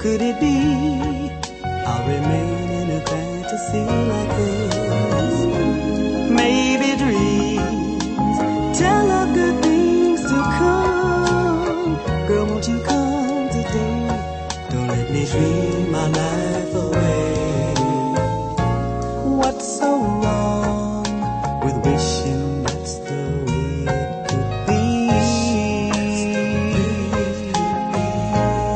could it be? I'll remain in a fantasy like this. Maybe dreams tell of good things to come. Girl, won't you come today? Don't let me dream my life away. What's so wrong with wishing